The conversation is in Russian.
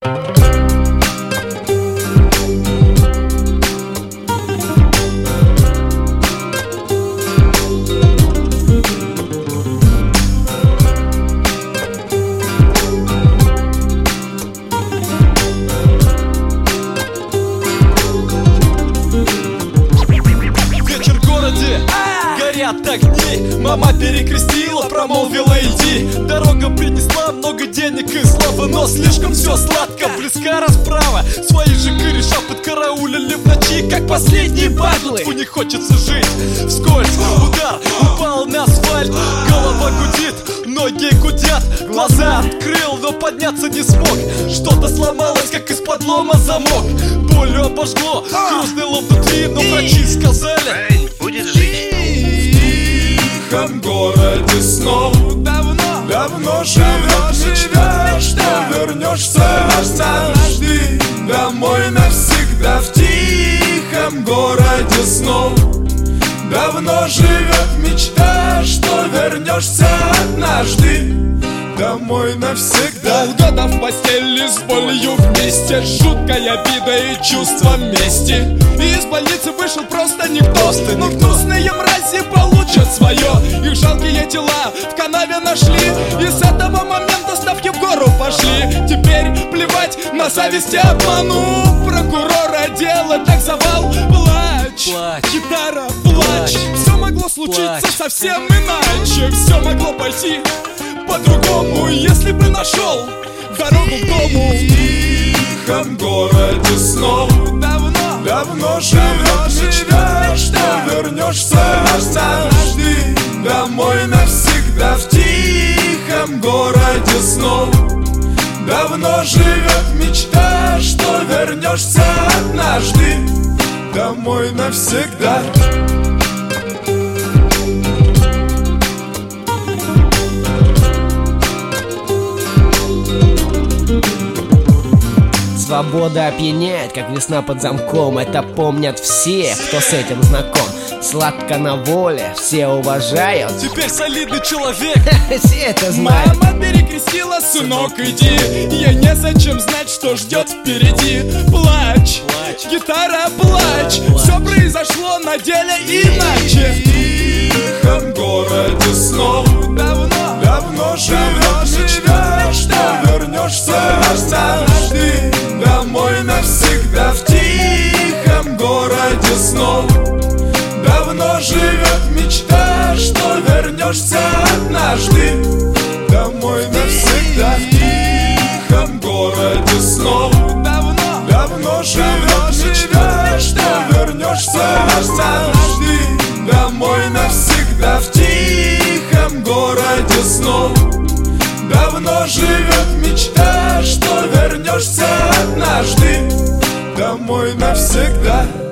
Горят огни, мама перекрестила, промолвила иди. Дорога принесла много денег и славы, но слишком все сладко, близка расправа. Свои же кореша подкараулили в ночи, как последние падлы. Не хочется жить вскользь, удар упал на асфальт. Голова гудит, ноги гудят, глаза открыл, но подняться не смог. Что-то сломалось, как из подлома замок. Болью обожгло, хрустнуло внутри, но врачи сказали: будет жить. В тихом городе снов давно живет мечта, что вернешься однажды домой навсегда. В тихом городе снов давно живет мечта, что вернешься однажды домой навсегда. Полгода в постели с болью вместе, жуткая обида и чувство мести. И из больницы вышел просто никто, но гнусные мрази получат свое. Их жалкие тела в канаве нашли, и с этого момента ставки в гору пошли. Теперь плевать на зависть и обману прокурора, дело так завал. Плачь, гитара, плачь. Все могло случиться совсем иначе, все могло пойти по-другому, если бы нашел дорогу к дому. В тихом городе снов давно живет мечта, что вернешься однажды домой навсегда. В тихом городе снов давно живет мечта, что вернешься однажды домой навсегда. Свобода опьяняет, как весна под замком. Это помнят все, кто с этим знаком. Сладко на воле, все уважают. Теперь солидный человек, все это знают. Мама перекрестила: сынок, иди. Ей незачем знать, что ждет впереди. Плачь, гитара, плачь. Все произошло на деле иначе. В тихом городе снов давно живет мечта, что вернешься однажды домой навсегда. В тихом городе снов давно живет мечта, что вернешься однажды домой навсегда. В тихом городе снов давно живет мечта, что вернешься однажды домой навсегда. В тихом городе снов давно живет мечта, что вернешься однажды домой навсегда.